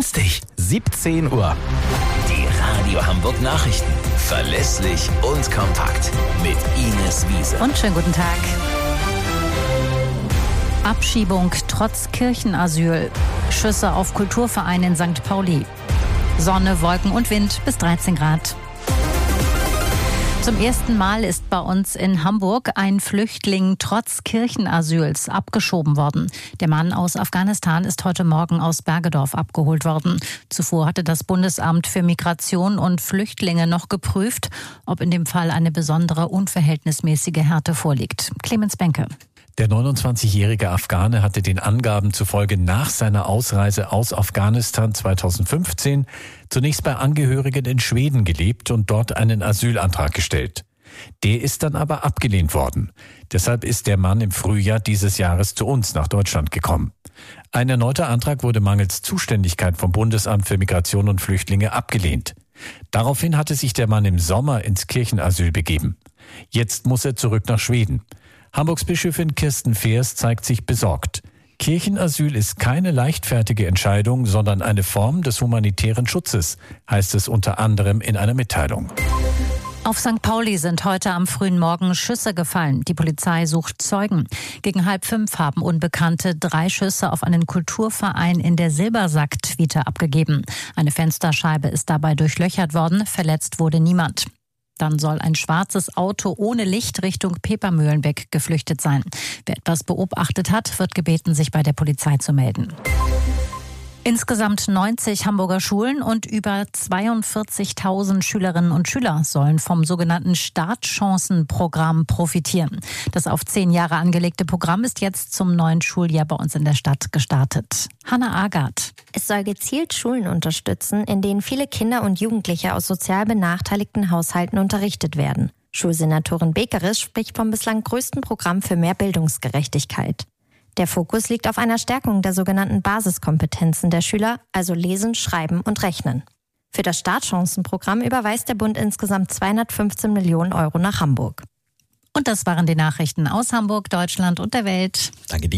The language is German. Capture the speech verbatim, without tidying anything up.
günstig. siebzehn Uhr. Die Radio Hamburg Nachrichten. Verlässlich und kompakt. Mit Ines Wiese. Und schönen guten Tag. Abschiebung trotz Kirchenasyl. Schüsse auf Kulturverein in Sankt Pauli. Sonne, Wolken und Wind bis dreizehn Grad. Zum ersten Mal ist bei uns in Hamburg ein Flüchtling trotz Kirchenasyls abgeschoben worden. Der Mann aus Afghanistan ist heute Morgen aus Bergedorf abgeholt worden. Zuvor hatte das Bundesamt für Migration und Flüchtlinge noch geprüft, ob in dem Fall eine besondere unverhältnismäßige Härte vorliegt. Clemens Benke. Der neunundzwanzigjährige Afghane hatte den Angaben zufolge nach seiner Ausreise aus Afghanistan zweitausendfünfzehn zunächst bei Angehörigen in Schweden gelebt und dort einen Asylantrag gestellt. Der ist dann aber abgelehnt worden. Deshalb ist der Mann im Frühjahr dieses Jahres zu uns nach Deutschland gekommen. Ein erneuter Antrag wurde mangels Zuständigkeit vom Bundesamt für Migration und Flüchtlinge abgelehnt. Daraufhin hatte sich der Mann im Sommer ins Kirchenasyl begeben. Jetzt muss er zurück nach Schweden. Hamburgs Bischöfin Kirsten Feers zeigt sich besorgt. Kirchenasyl ist keine leichtfertige Entscheidung, sondern eine Form des humanitären Schutzes, heißt es unter anderem in einer Mitteilung. Auf Sankt Pauli sind heute am frühen Morgen Schüsse gefallen. Die Polizei sucht Zeugen. Gegen halb fünf haben Unbekannte drei Schüsse auf einen Kulturverein in der Silbersack-Tweete abgegeben. Eine Fensterscheibe ist dabei durchlöchert worden, verletzt wurde niemand. Dann soll ein schwarzes Auto ohne Licht Richtung Pepermühlenbeck geflüchtet sein. Wer etwas beobachtet hat, wird gebeten, sich bei der Polizei zu melden. Insgesamt neunzig Hamburger Schulen und über zweiundvierzigtausend Schülerinnen und Schüler sollen vom sogenannten Startchancenprogramm profitieren. Das auf zehn Jahre angelegte Programm ist jetzt zum neuen Schuljahr bei uns in der Stadt gestartet. Hanna Agard. Es soll gezielt Schulen unterstützen, in denen viele Kinder und Jugendliche aus sozial benachteiligten Haushalten unterrichtet werden. Schulsenatorin Bekeres spricht vom bislang größten Programm für mehr Bildungsgerechtigkeit. Der Fokus liegt auf einer Stärkung der sogenannten Basiskompetenzen der Schüler, also Lesen, Schreiben und Rechnen. Für das Startchancenprogramm überweist der Bund insgesamt zweihundertfünfzehn Millionen Euro nach Hamburg. Und das waren die Nachrichten aus Hamburg, Deutschland und der Welt. Danke dir.